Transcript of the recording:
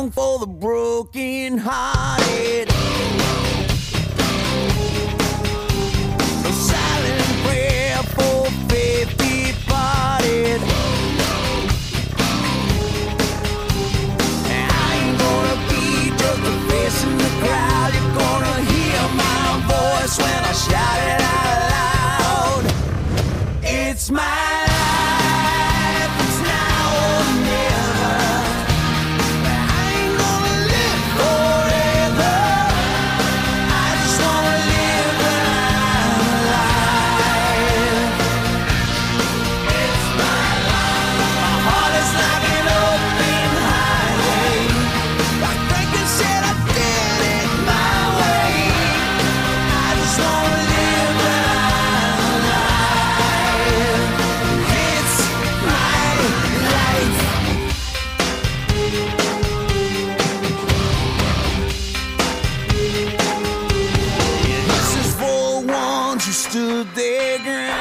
song for the broken hearted. A silent prayer for faith departed. I ain't gonna be just a face in the crowd. You're gonna hear my voice when I shout it out loud. It's my life, it's now or never. I ain't gonna live forever. I just wanna live when I'm alive. It's my life. My heart is like an open highway. Like Franklin said, I did it my way. I just wanna live when I'm alive. It's my life. This is for the ones who stood their ground.